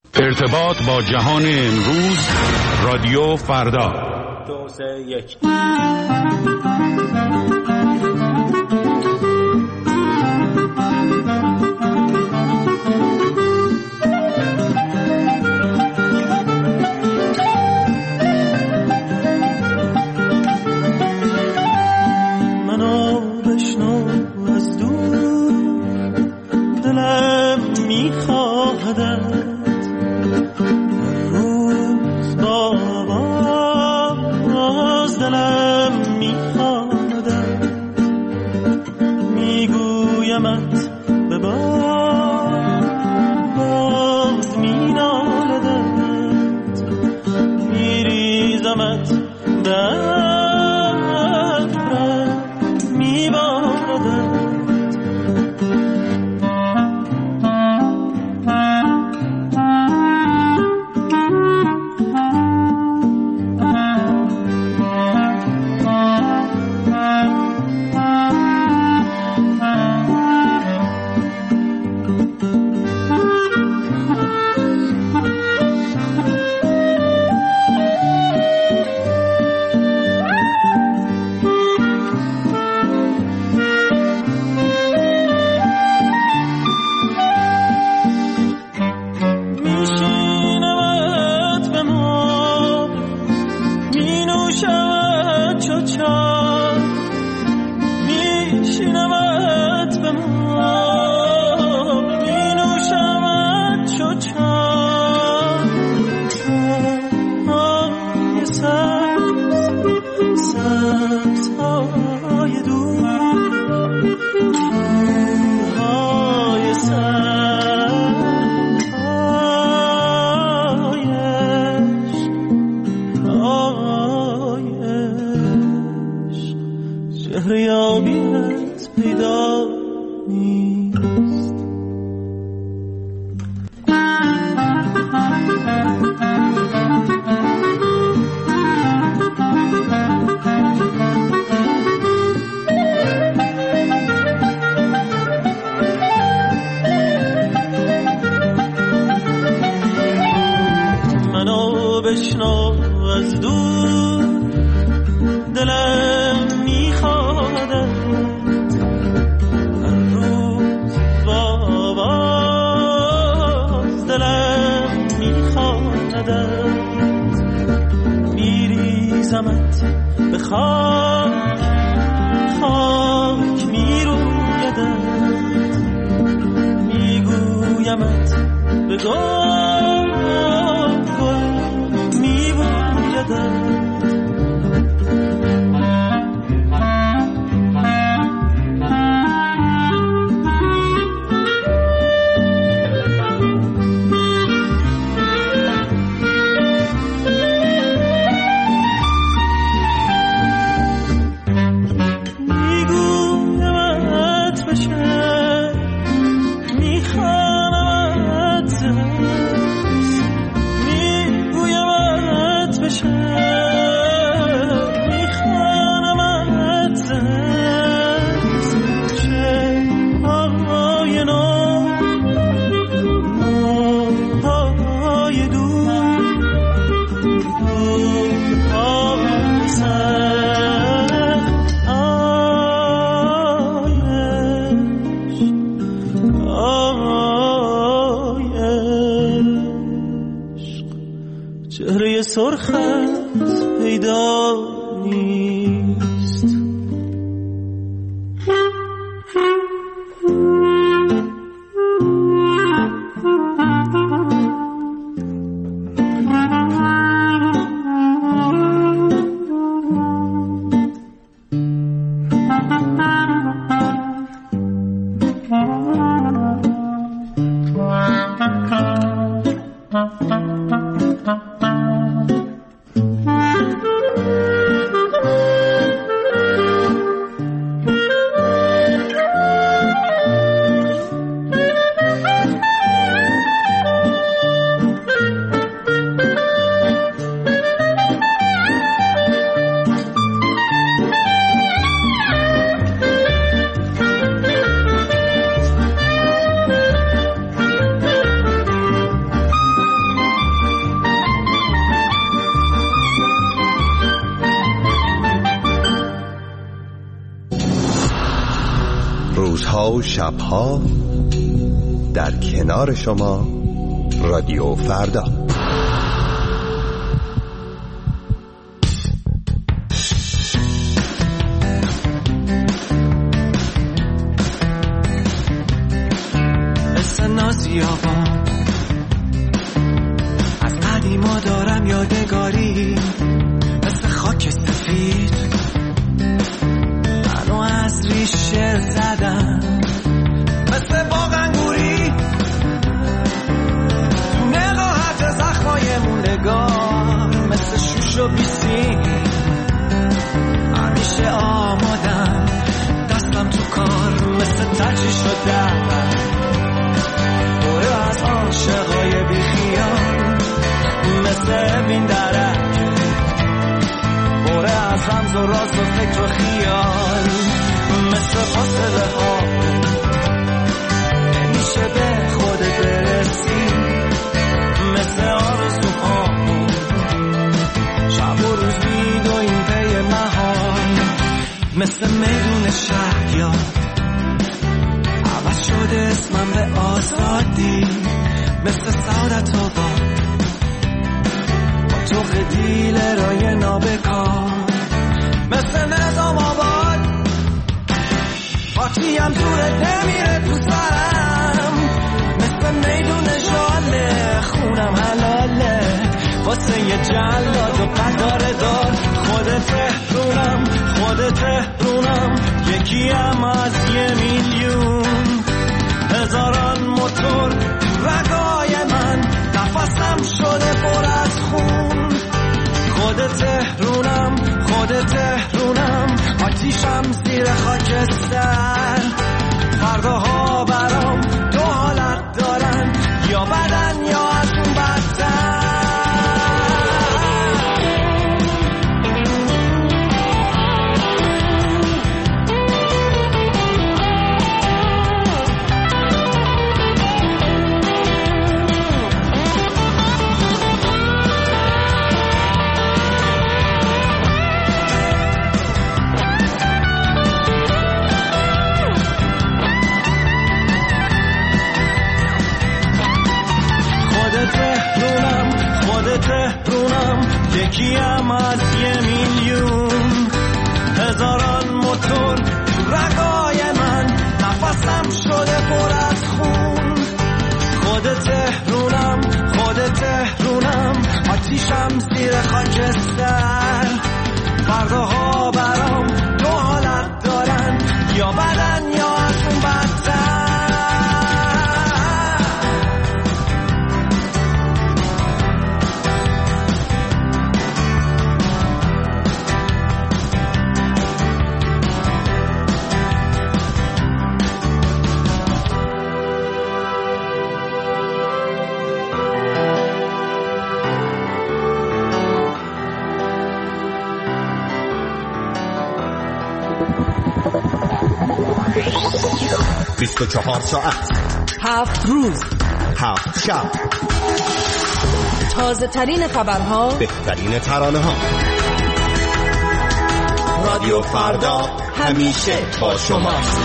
ارتباط با جهان امروز، رادیو فردا. 2 3 1. منو بشنو از دور، دلم میخواهد دلم میخوادم، میگویمت به باز مینالدت، میریزمت دفرم میباردت. چهره سرخت پیدا نیست. روزها و شبها در کنار شما رادیو فردا. مثل نازیابان از قدیما دارم یادگاری، مثل خاک سفید منو از ریشه زدم، مثل باغ انگوری تو نقاهت زخمای موندگار، مثل شوش و بیسیم همیشه آمادم، دستم تو کار مثل ترجیح شدم، دوره از عاشقای بیخیال مثل بین درک، دوره از رمز و راز و فکر و خیال، مثل فاصله ها نمیشه به خودت برسی، مثل آرزوها شب و روز میدویم پی محال، مثل میدون شهریار عوض شده اسمم به آزادی، مثل سعادت آباد با تو خدیل رای نابکار، مثل نظام آباد باتیم دوره نمیره تو سرم، مثل میدون جاله خونم حلاله واسه یه جلاد و قدار دار، خودت تهرونم خودت تهرونم، یکیم از 1,000,000 هزاران موتور رگای من، نفسم شده پر از خون، خودت تهرونم خودت تهرونم، آتیشم زیر خاکستر، فرداها برام دو حالت دارن، یا بدن یا از اون بدتر. تهرونم یکیم از 1,000,000 هزاران موتور رگای من، نفسم شده پر از خون، خودت تهرونم خودت تهرونم، آتیشم زیر خاکستر، فرداها برام دو حالت دارن، یا بدن یا از اون بدتر. بیست و 24 ساعت 7 روز 7 شب، تازه ترین خبرها، بهترین ترانه ها، رادیو فردا همیشه با شماست.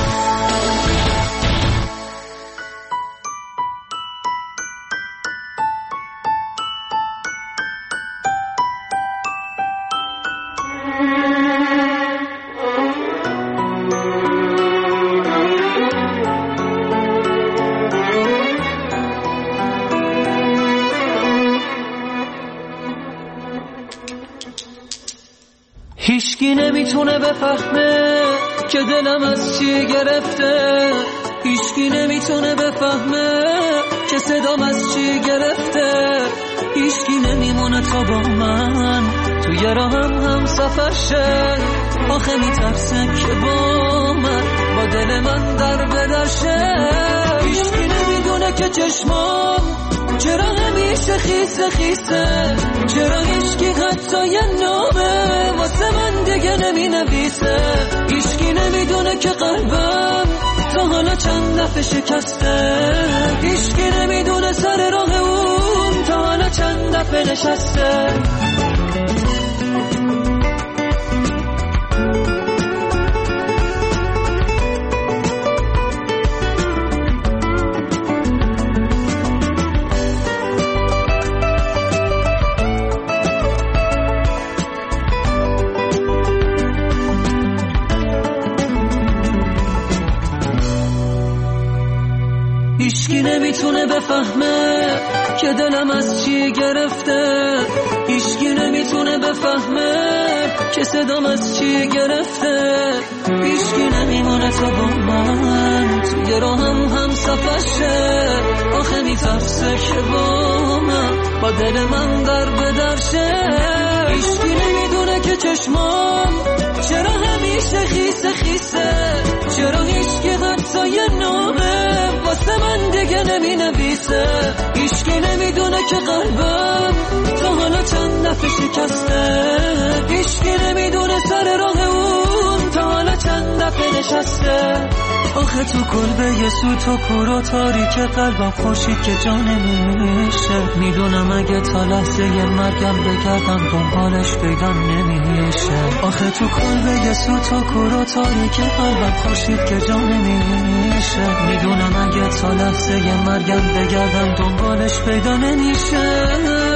هیچکی نمیتونه بفهمه که دلم از چی گرفته، هیچکی نمیتونه بفهمه که صدام از چی گرفته، هیچکی نمیمونه تا با من توی راهم هم سفر شه، آخه میترسه که با من با دل من در بدرشه، هیچکی نمیدونه که چشمام چرا همیشه خیسه خیسه، چرا هیچکی حتی یه نامه واسه من دیگه نمی نویسه، هیچکی نمیدونه که قلبم تا حالا چند دفعه شکسته، هیچکی نمیدونه سر راه اون تا حالا چند دفعه نشسته. نمیتونه بفهمه که دلم از چی گرفته، هیچکی نمیتونه بفهمه که صدام از چی گرفته، هیچکی نمیمونه تا با من توی راهم سفرشه، آخه میترسه که با من با دل من در بدرشه، هیچکی نمیدونه که چشمام چرا همیشه خیسه خیسه، چرا هیچکی حتی یه نامه واسه من دیگه نمی نویسه، هیچکی نمیدونه که قلبم تا حالا چند دفعه شکسته، هیچکی نمیدونه سر راه اون تا حالا چند دفعه نشسته، آخه تو کلبه یه سوت و کور و تاریک قلبم خورشید که جا نمیشه، میدونم اگه تا لحظه مرگم بگردم دنبالش پیدا نمیشه، آخه تو کلبه یه سوت و کور و تاریک قلبم خورشید که جا نمیشه، میدونم اگه تا لحظه مرگم بگردم دنبالش پیدا نمیشه.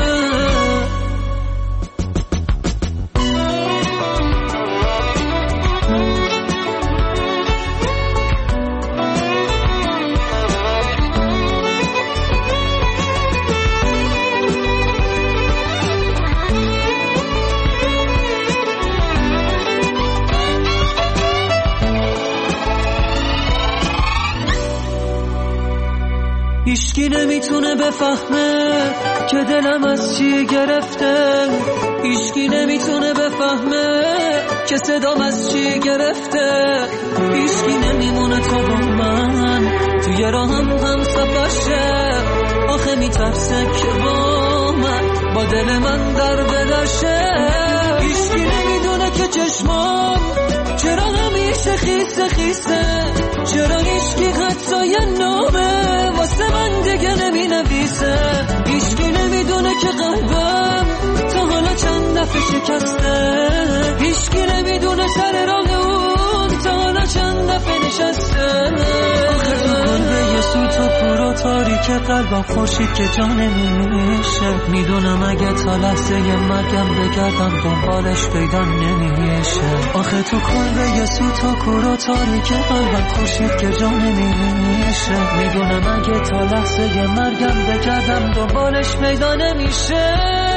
هیچکی نمیتونه بفهمه که دلم از چی گرفته، هیچکی نمیتونه بفهمه که صدام از چی گرفته، هیچکی نمیمونه تا با من توی راهم سفرشه، آخه میترسه که با من با دل من در بدرشه، هیچکی نمیدونه که چشمام چرا همیشه خیسه خیسه، چرا هیچکی حتی یه نامه واسه من دیگه نمی نویسه، هیچکی نمیدونه که قلبم تا حالا چند دفعه شکسته، هیچکی نمیدونه سر راه اون تا حالا چند دفعه نشسته، آخه تو کلبه یه سوت و کور و تاریک قلبم خورشید که جا نمیشه، میدونم اگه تا لحظه مرگم بگردم دنبالش پیدا نمیشه، آخه تو کلبه یه سوت و کور و تاریک قلبم خورشید که جا نمیشه، میدونم اگه تا لحظه مرگم بگردم دنبالش پیدا نمیشه.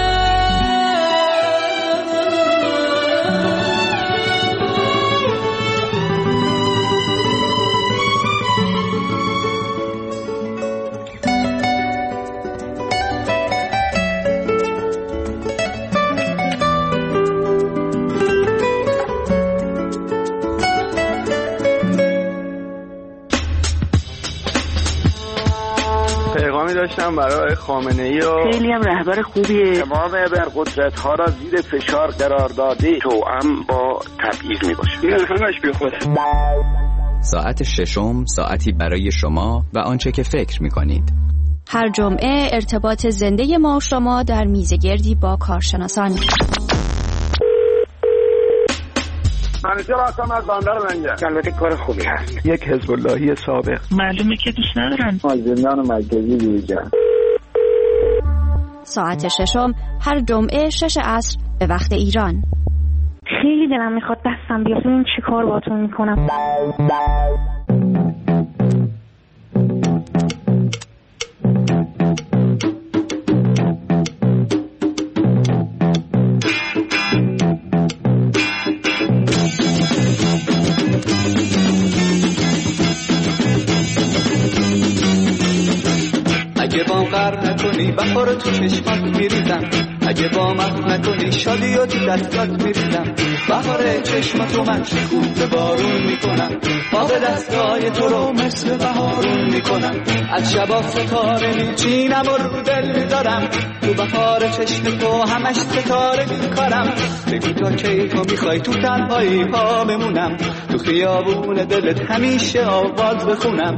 داشتم برای خامنه‌ای و خیلی هم رهبر خوبیه، تمام ابرقدرت‌ها را زیر فشار قرار داده، توأم با تبعیض میباشه، این همش بی خوده. ساعت ششم، ساعتی برای شما و آنچه که فکر میکنید. هر جمعه ارتباط زنده ما و شما در میزگردی با کارشناسان. منیجر هستم از بندر منجر. البته کار خوبی هست. یک حزب اللهی سابق. معلومه که دوست ندارن. از زندان مرکزی بیرون. ساعت ششم هر جمعه 6 عصر به وقت ایران. خیلی دلم میخواد دستم بیاد، این چی کار باهاتون میکنم. اگه با قر نکنی بخار تو چشمات میریزم، اگه با من نکنی شادی و تو دستات میریزم، بخار چشماتو من شکوفه بارون میکنم، با دستای تو رو مثل بهارون میکنم، از شبا ستاره میچینم و رو دل میذارم، تو بخار چشم تو همش ستاره میکارم، بگو تا کی تو میخوای تو تنهایی پا بمونم، تو خیابون دلت همیشه آواز بخونم.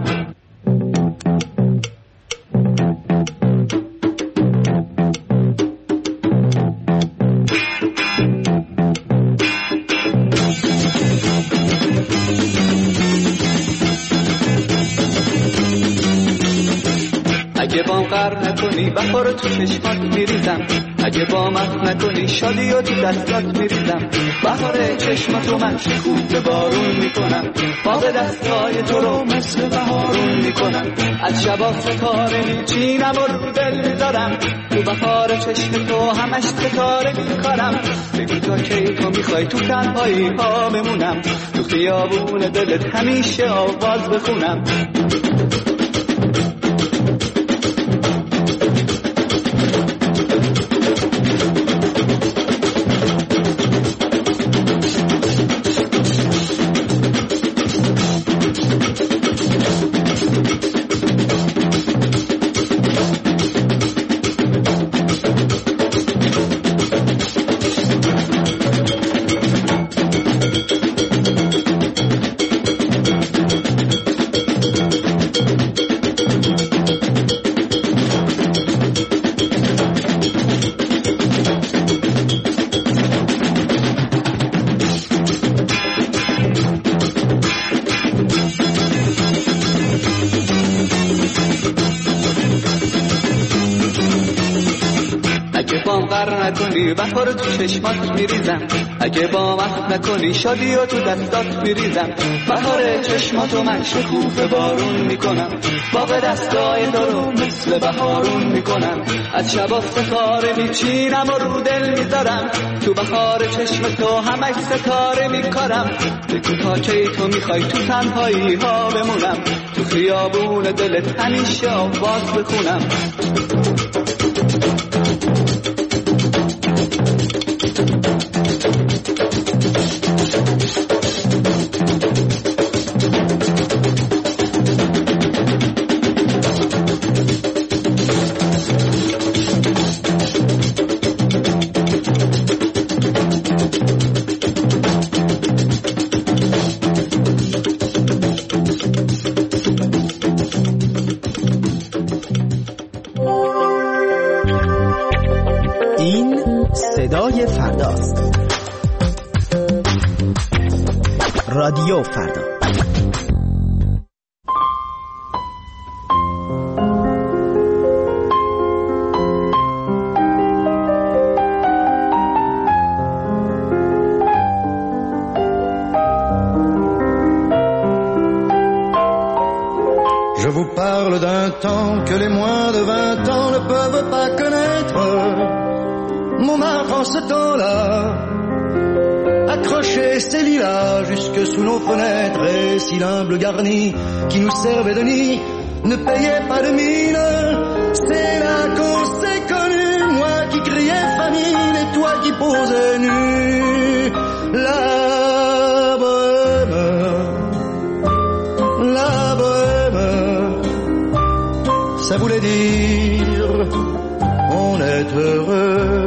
اگه بام غرق نکنی بهار تو چشمات میریزم، اگه بامت نکنی شادی و تو دستات میریزم. بهار چشماتو من شکوفه بارون میکنم، باغ دستای تو رو مثل بهارون میکنم. از شبا ستاره میچینم و رو دل میذارم، تو بهار چشم تو همش ستاره میکارم. بگو تا کی تو میخوای تو تنهایی ها بمونم، تو خیابون دلت همیشه آواز بخونم. بهار تو چشمات میریزم، اگه با من نکنی شادی و تو دستات میریزم. بهار چشماتو من شکوفه بارون میکنم، باغ دستای تو رو مثل بهارون میکنم. از شبا ستاره میچینم و رو دل میذارم، تو بهار چشم تو همش ستاره میکارم. بگو تا کی تو میخوای تو تنهایی ها بمونم، تو خیابون دلت همیشه آواز بخونم. صدای فرداست. رادیو فردا. Je vous parle d'un temps que les moins de 20 ans ne peuvent pas connaître. Montmartre en ce temps-là accrochait ses lilas jusque sous nos fenêtres, et si l'humble garni qui nous servait de nid ne payait pas de mine, c'est là qu'on s'est connus, moi qui criais famine et toi qui posais nu. La bohème, ça voulait dire on est heureux.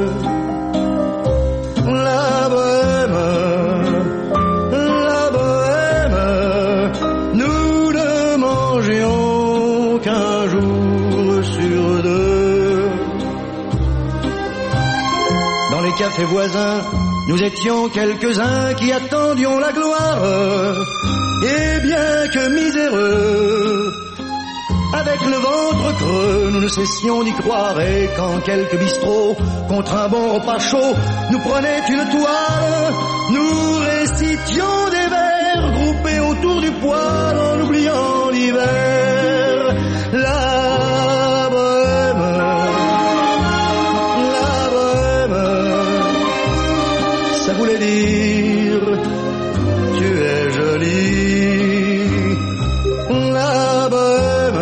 Café voisin, nous étions quelques-uns qui attendions la gloire. Et bien que miséreux, avec le ventre creux, nous ne cessions d'y croire. Et quand quelques bistrots, contre un bon repas chaud, nous prenaient une toile, nous récitions des vers groupés autour du poêle en oubliant l'hiver. La ça voulait dire tu es jolie. La bohème,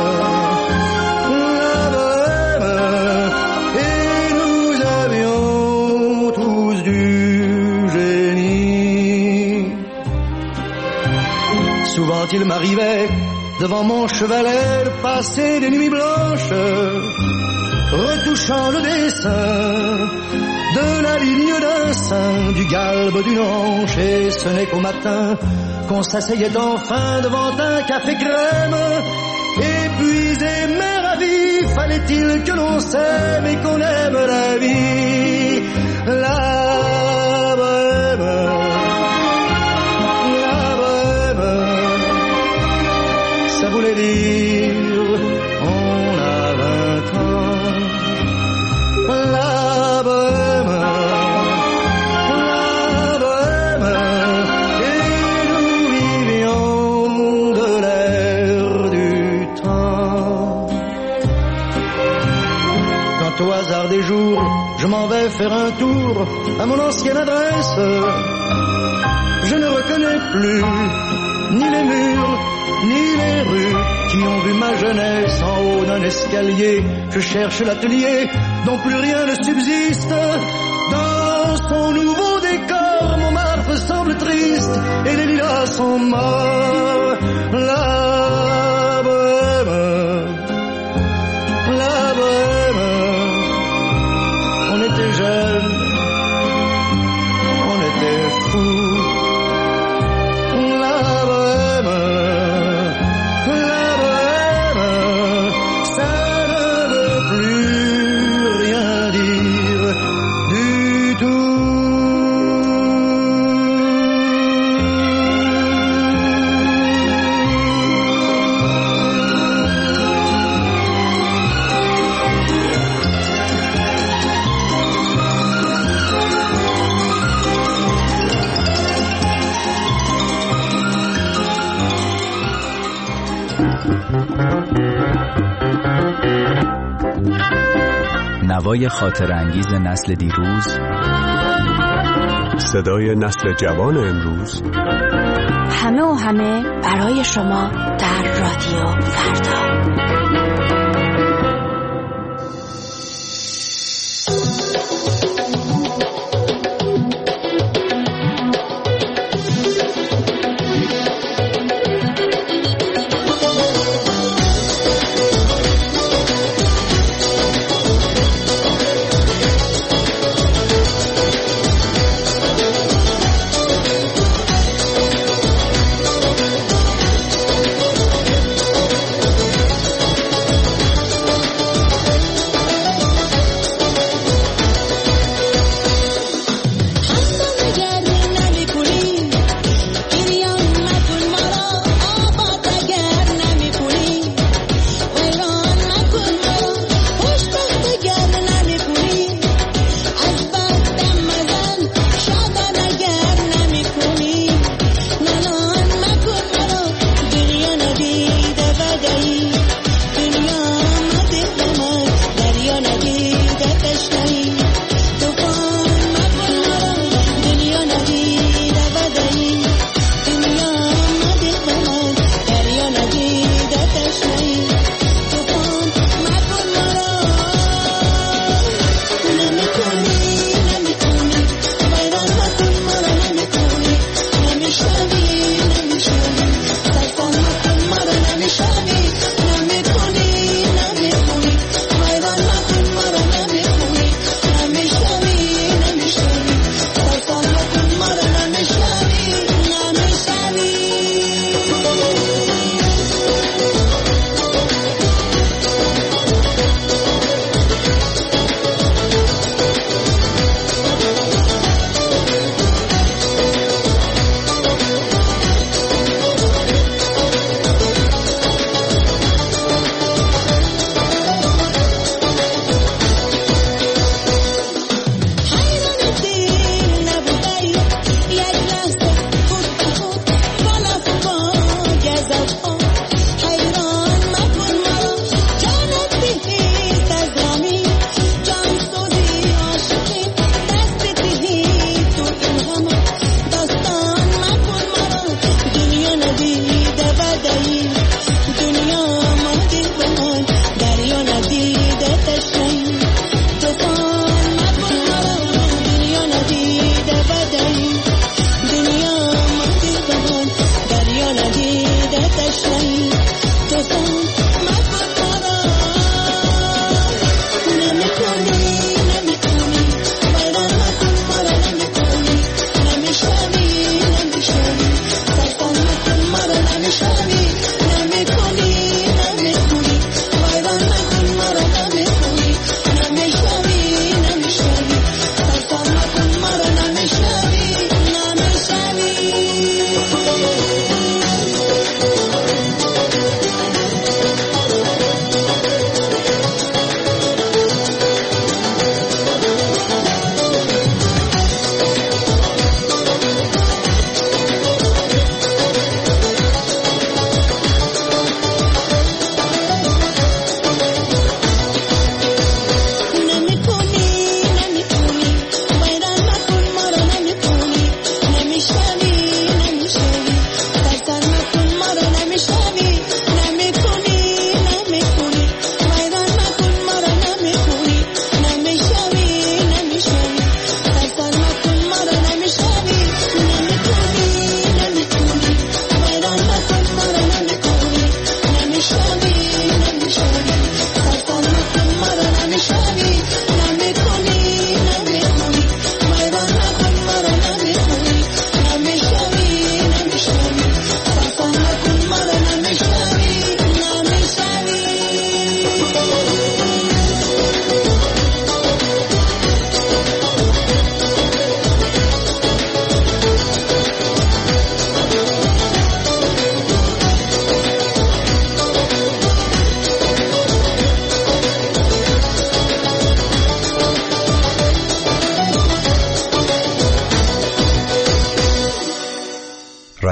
et nous avions tous du génie. Souvent il m'arrivait devant mon chevalet de passer des nuits blanches, retouchant le dessin de la ligne d'un sein, du galbe d'une hanche, et ce n'est qu'au matin qu'on s'asseyait enfin devant un café crème. Épuisé mais ravi, fallait-il que l'on s'aime et qu'on aime la vie. La bohème, ça voulait dire on a quand au hasard des jours, je m'en vais faire un tour à mon ancienne adresse. Je ne reconnais plus ni les murs, ni les rues qui ont vu ma jeunesse en haut d'un escalier. Je cherche l'atelier dont plus rien ne subsiste. Dans son nouveau décor, Montmartre semble triste et les lilas sont morts. La bohème, on était jeunes, on était fous. نوای خاطر انگیز نسل دیروز، صدای نسل جوان امروز، همه و همه برای شما در رادیو فردا.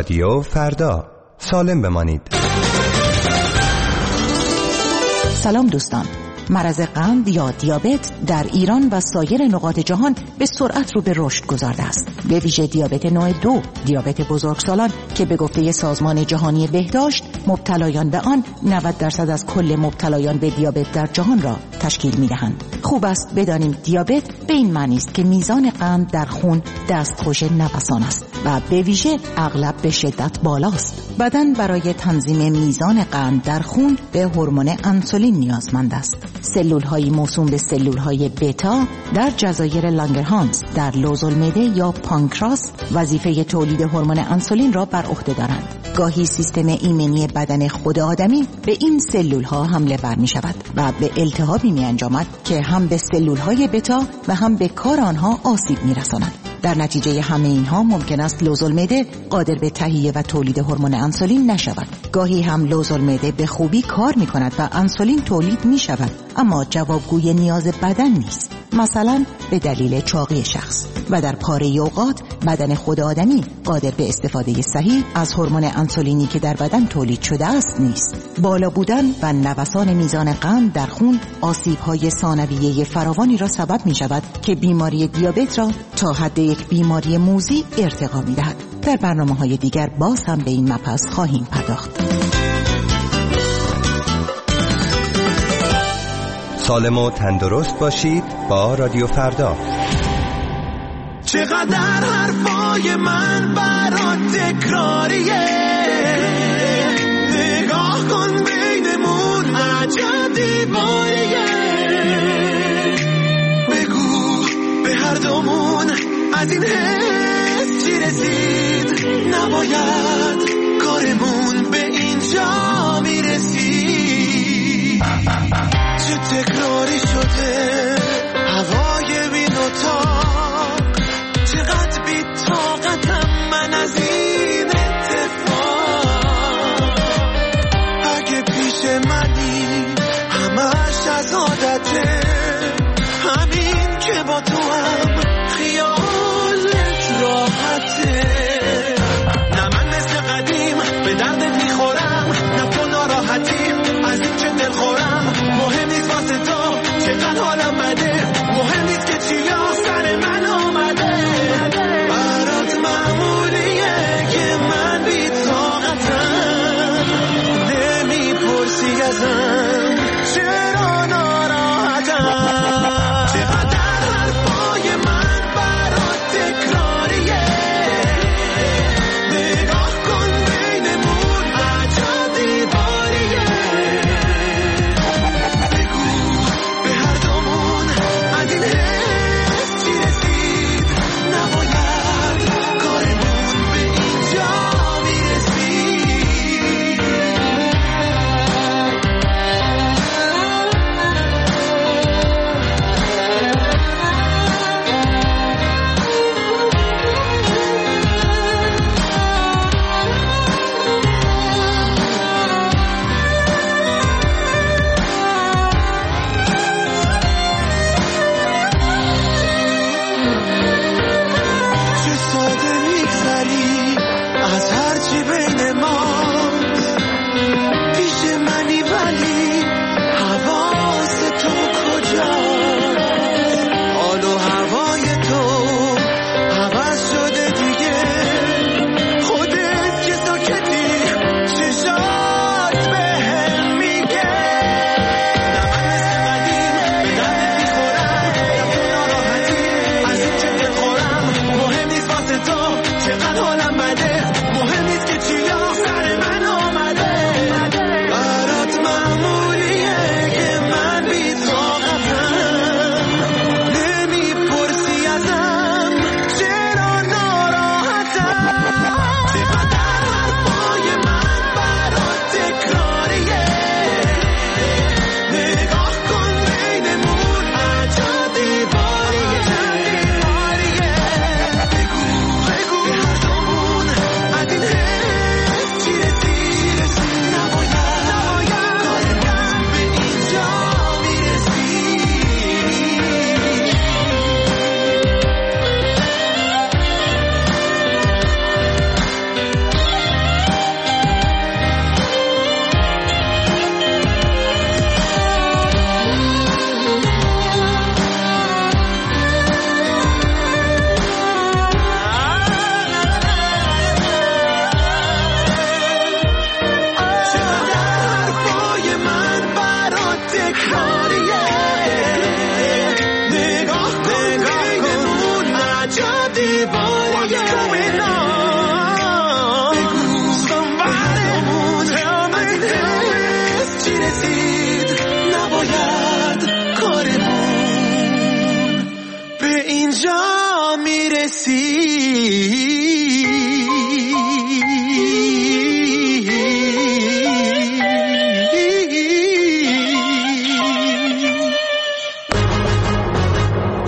رادیو فردا، سالم بمانید. سلام دوستان. مرض قند یا دیابت در ایران و سایر نقاط جهان به سرعت رو به رشد گذارده است. به ویژه دیابت نوع 2، دیابت بزرگسالان که به گفته سازمان جهانی بهداشت مبتلایان به آن 90% از کل مبتلایان به دیابت در جهان را تشکیل می‌دهند. خوب است بدانیم دیابت به این معنی است که میزان قند در خون دستخوش نوسان است و به ویژه اغلب به شدت بالاست. بدن برای تنظیم میزان قند در خون به هورمون انسولین نیازمند است. سلول‌های موسوم به سلول‌های بتا در جزایر لانگرهانس در لوزالمعده یا پانکراس وظیفه تولید هورمون انسولین را بر عهده دارند. گاهی سیستم ایمنی بدن خود آدمی به این سلول‌ها حمله ور می‌شود و به التهابی می‌انجامد که هم به سلول‌های بتا و هم به کار آنها آسیب می‌رساند. در نتیجه همه اینها ممکن است لوزالمعده قادر به تهیه و تولید هورمون انسولین نشود. گاهی هم لوزالمعده به خوبی کار می‌کند و انسولین تولید می‌شود، اما جوابگوی نیاز بدن نیست، مثلا به دلیل چاقی شخص. و در پاره اوقات بدن خود آدمی قادر به استفاده صحیح از هورمون انسولینی که در بدن تولید شده است نیست. بالا بودن و نوسان میزان قند در خون آسیب‌های ثانویه فراوانی را سبب می‌شود که بیماری دیابت را تا حد یک بیماری موذی ارتقا می‌دهد. در برنامه‌های دیگر باز هم به این مبحث خواهیم پرداخت. سالم و تندرست باشید با رادیو فردا. چقدر حرفای من برات تکراریه، نگاه کن بینمون عجب دیواریه، بگو به هر دومون از این حس چی رسید، نباید کارمون به اینجا میرسید. چه تکراری شده هوای بین‌اتاق، چقدر بی طاقتم من از این اتفاق. اگه پیش منی همش از عادته، همین که با تو هم خیالت راحته. نه من مثل قدیم به دردت میخورم، نه تو ناراحتیم از این چه دل خورم. مهم نیست واسه تو چقدر حالم بده، مهم نیست که چی یا سر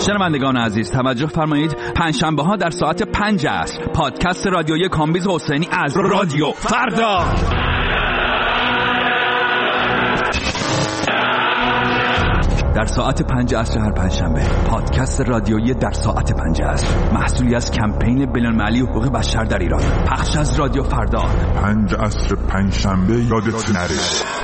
شنوندگان عزیز توجه فرمایید، پنجشنبه ها در ساعت 5 عصر پادکست رادیویی کامبیز حسینی از رادیو فردا. در ساعت 5 عصر هر پنجشنبه پادکست رادیویی در ساعت 5 عصر، محصولی از کمپین بین‌المللی حقوق بشر در ایران، پخش از رادیو فردا. 5 عصر پنجشنبه یادت نره.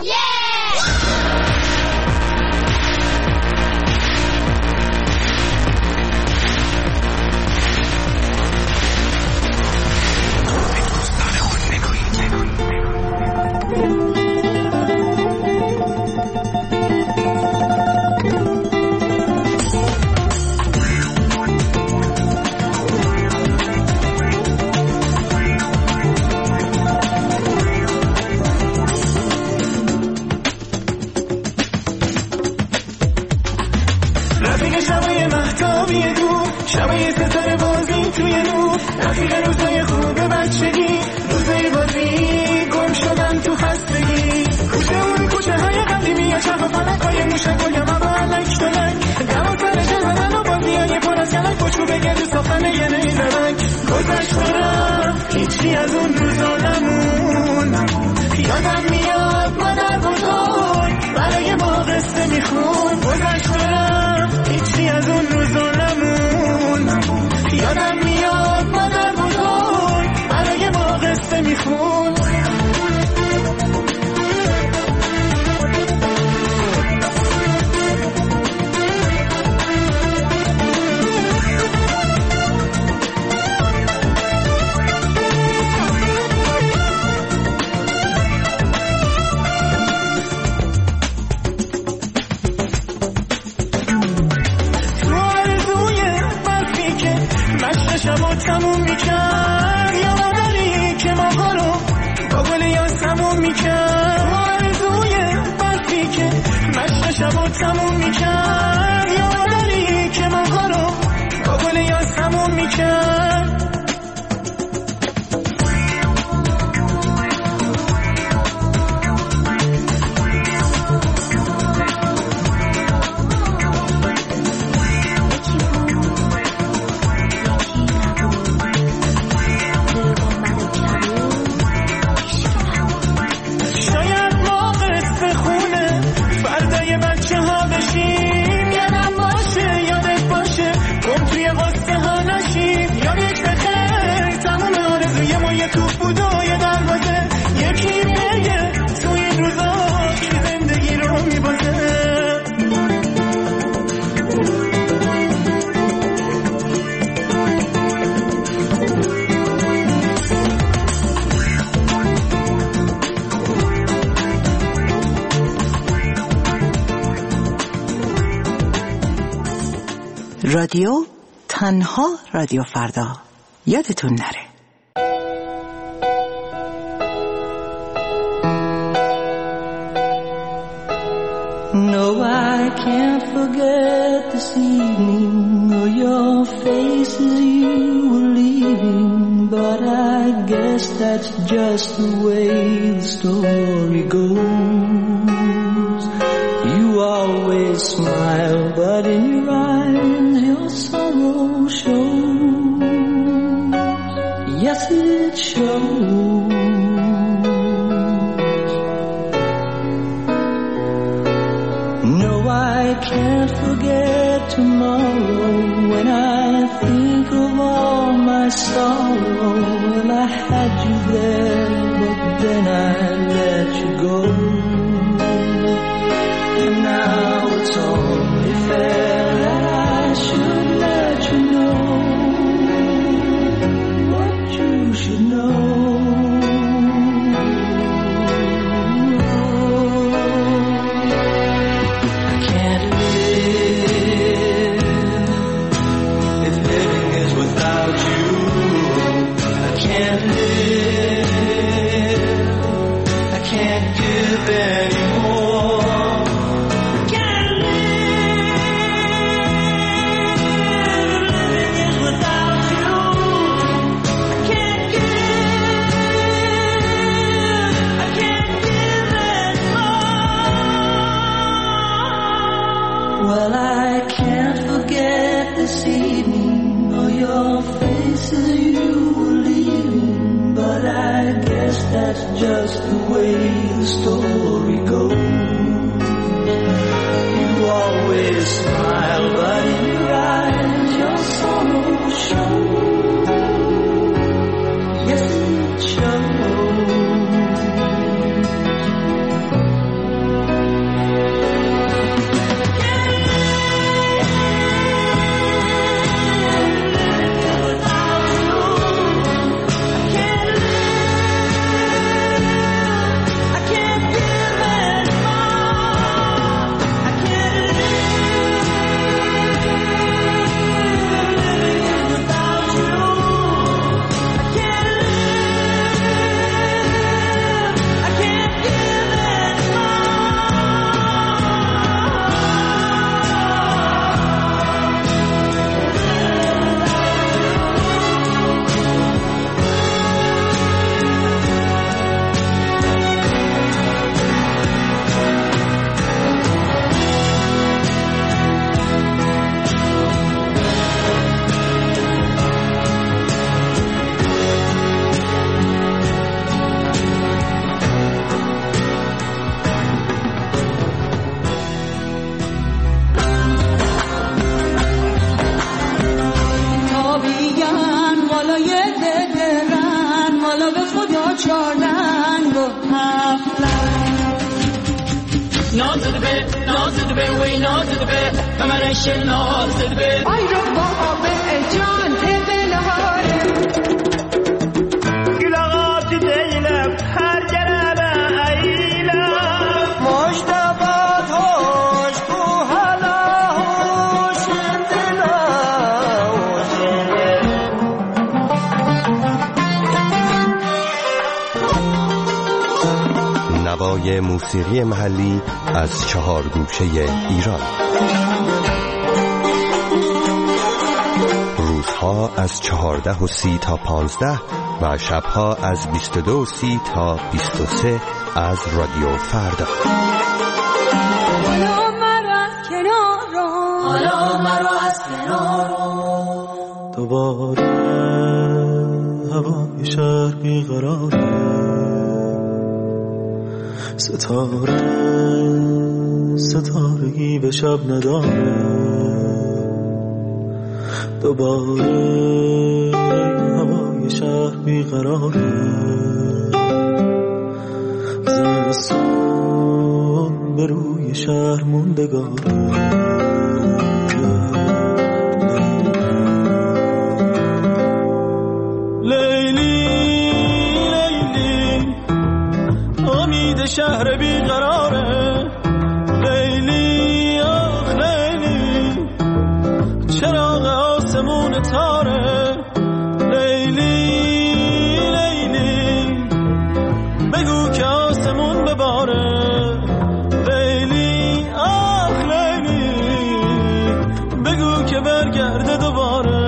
هیچی از اون روزا نمون، یادم میاد مادر بزرگ برای ما قصه میخون. گذشتم هیچی از اون روزا نمون، یادم میاد مادر بزرگ برای ما قصه میخون. تموم میکرد یادی که ما رو با گل یاس تموم میکرد، آرزوی برفی که مشت شبا تموم میکرد یادی که ما رو با گل یاس تموم میکرد. رادیو تنها رادیو فردا، یادتون نره. No, I can't forget this evening or your face as you were leaving, but I guess that's just the way the story goes. You always smile, but in your eyes your sorrow shows. Yes, it shows. No, I can't forget tomorrow when I think of all my sorrow. Well, I had you there, but then I let you go. And now it's only fair that I should let you know what you should know. I can't live if living is without you. I can't live, I can't give anymore. Well, I can't forget places you were leading, but I guess that's just the way the story goes. You always smile, but in your eyes your sorrow shows. Yes, it shows. نوای موسیقی محلی از 4 گوشه ایران. روزها از 14:30 تا 15 و شبها از 22:30 تا 23 از رادیو فردا. حالا مرا از کنار دوباره هوای شهر بیقراره، ستارگی به شب نداره، دوباره هوای شهر بیقراره، زمستون به روی شهر موندگاره. شهر بیقراره، لیلی آخ لیلی، چراغ آسمون تاره، لیلی لیلی، بگو که آسمون بباره، لیلی آخ لیلی، بگو که برگرده دوباره.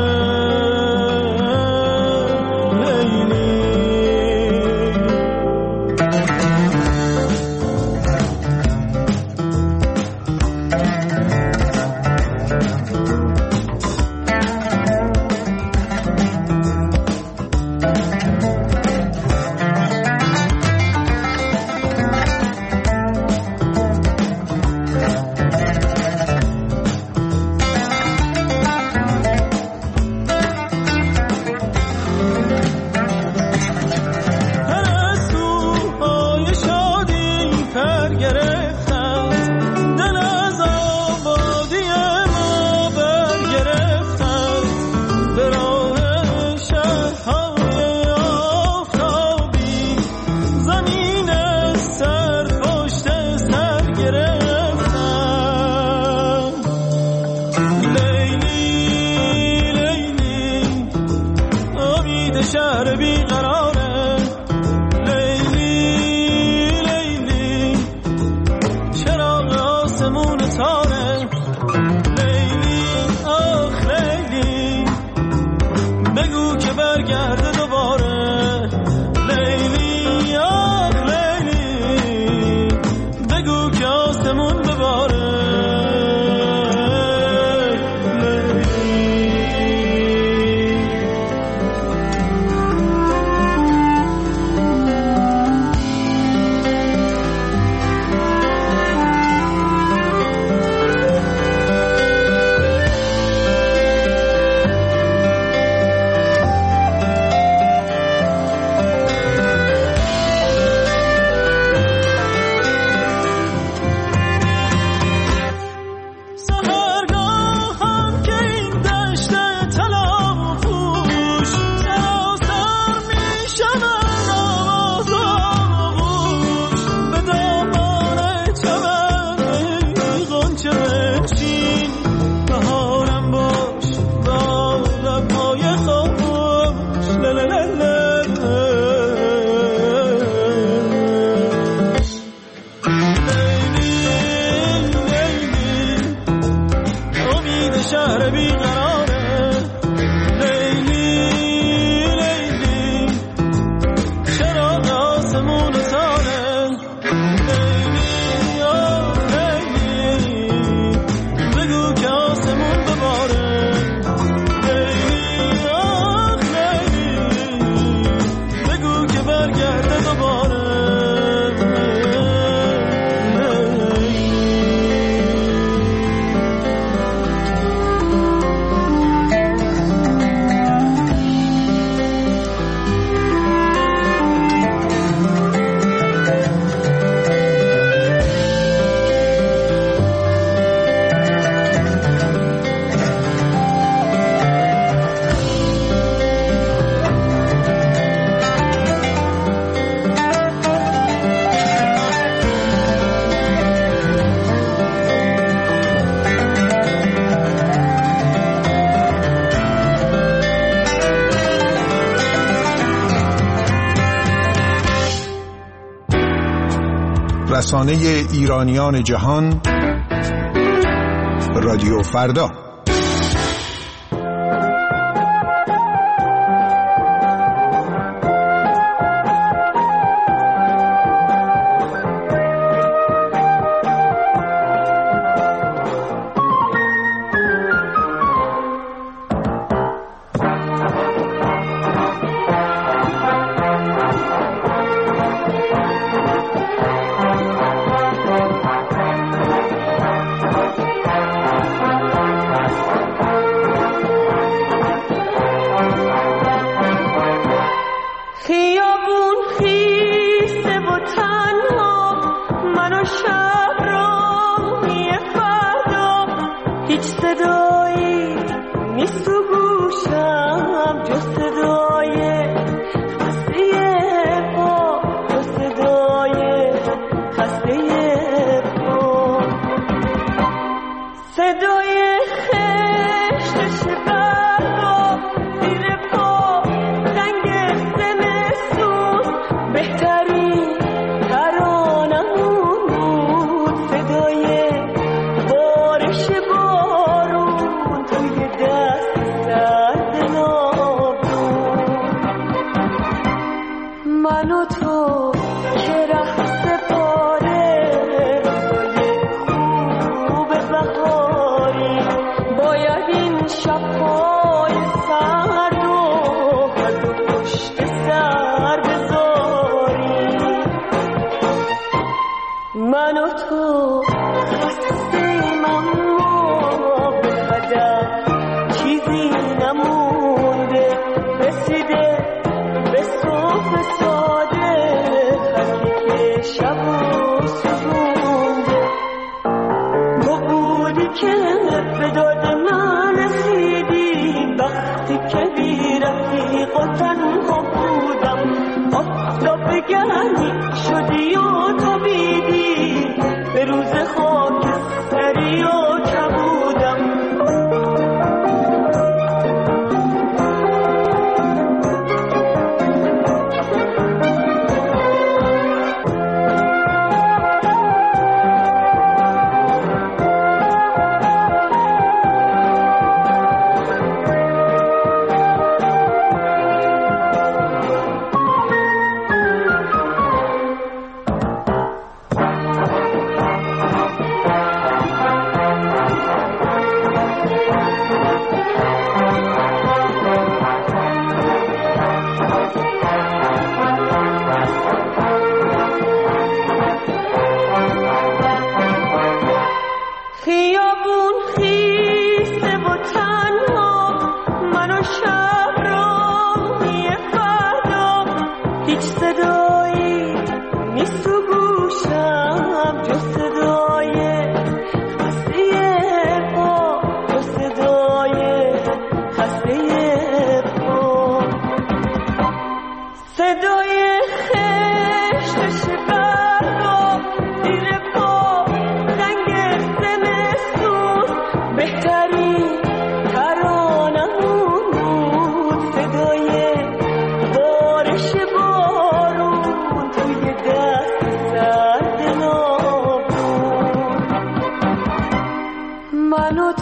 شهر بیقراره. لیلی لیلی چراغ آسمون تاره. لیلی آه لیلی بگو که آسمون بباره. لیلی آه لیلی بگو که برگرده دوباره. رسانه ایرانیان جهان، رادیو فردا.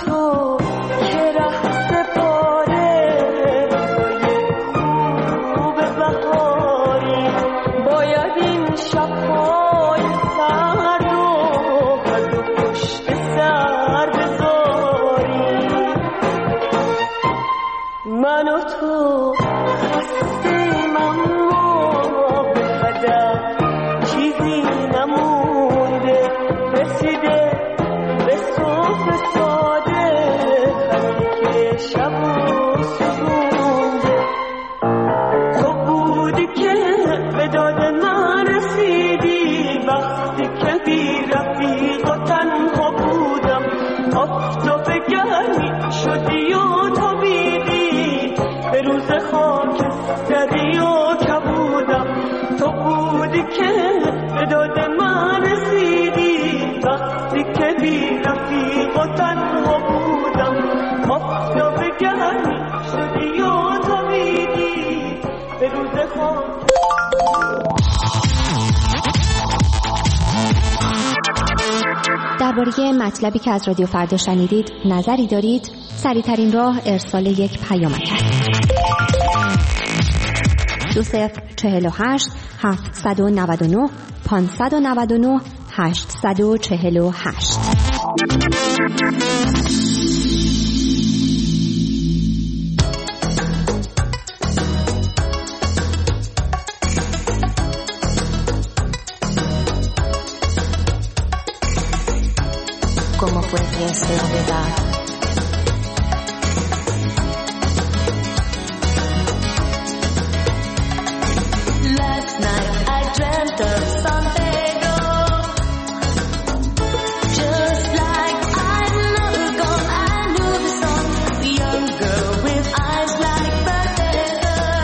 تو که ره سپاره خوب بهاری باید این شب‌های سرد رو از و پشت سر بذاری من و تو خستیم اما به هدف چیزی نمونده رسیده به صبح ساده خطی که شب و سوزونده تو بودی که به داد من رسیدی وقتی که بی رفیق و تنها بودم آفتاب گرمی شدی و تابیدی به روز خاکستری و کبودم تو بودی که به داد من رسیدی وقتی که بی رفیق و تنها بودم آفتاب گرمی شدی و تابیدی به روز درباره مطلبی که از رادیو فردا شنیدید نظری دارید؟ سریع‌ترین راه ارسال یک پیامک است. 2048 799 599 848. ¿Cómo fue que esta novedad? Last night I dreamt of San Pedro, just like I'd never gone. I knew the song, the young girl with eyes like the heather.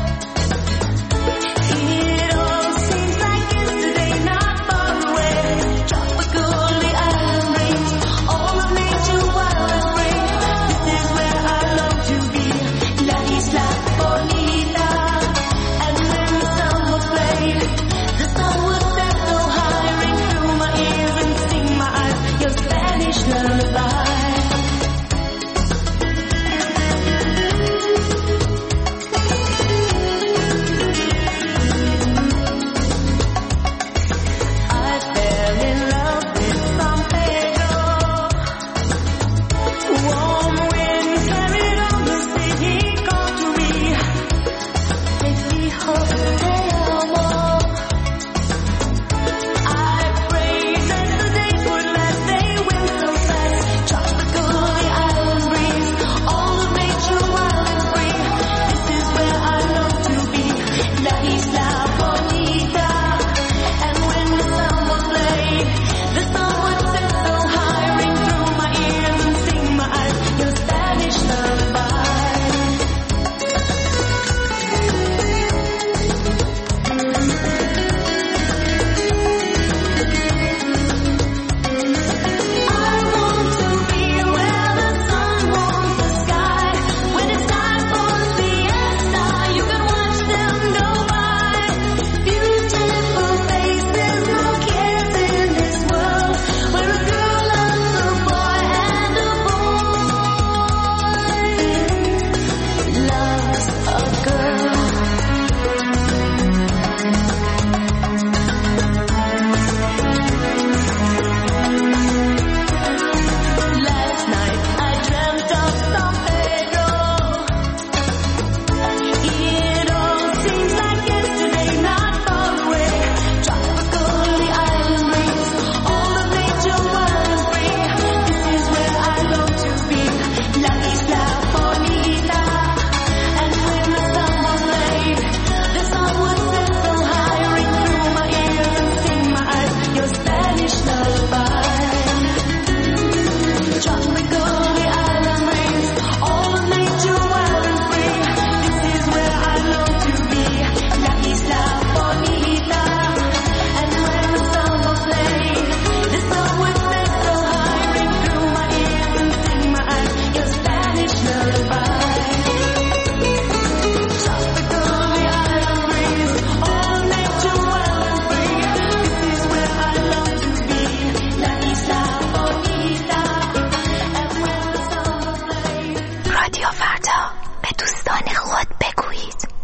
It all seems like yesterday, not far away. Tropical, the island breeze, all of nature wild. رادیو فردا، به دوستان خود بگویید.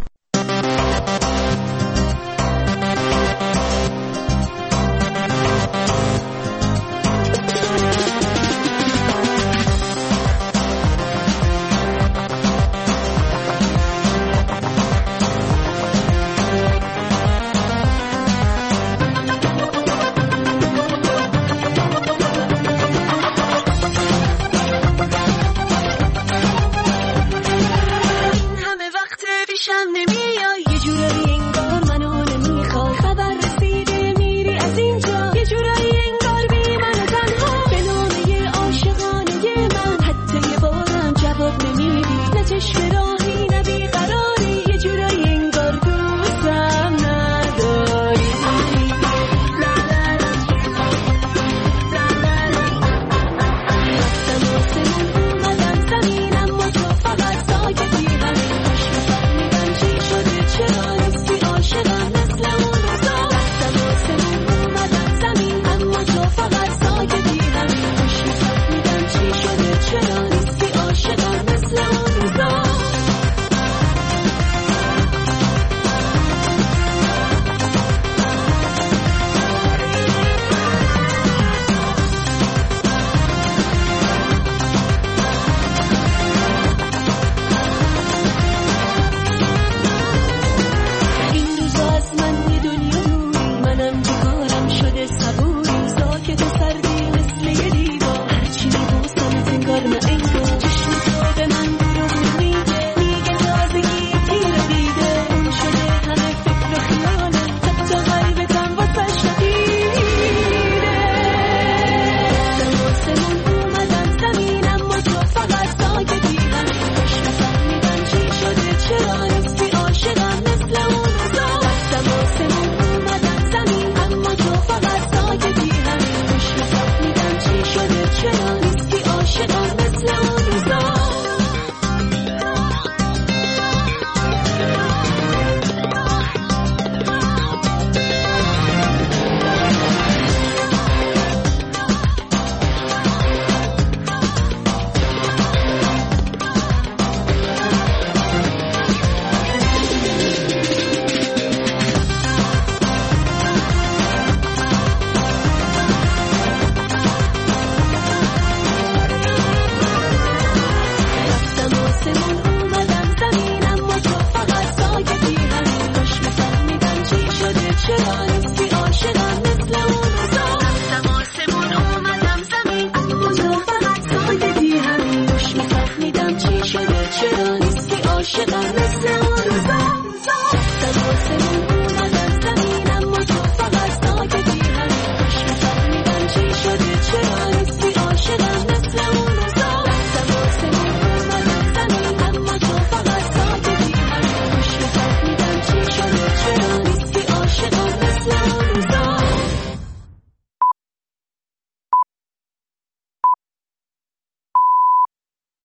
صبوری ساکت و سردی مثل یه دیوار هرچی میبوسم انگار نه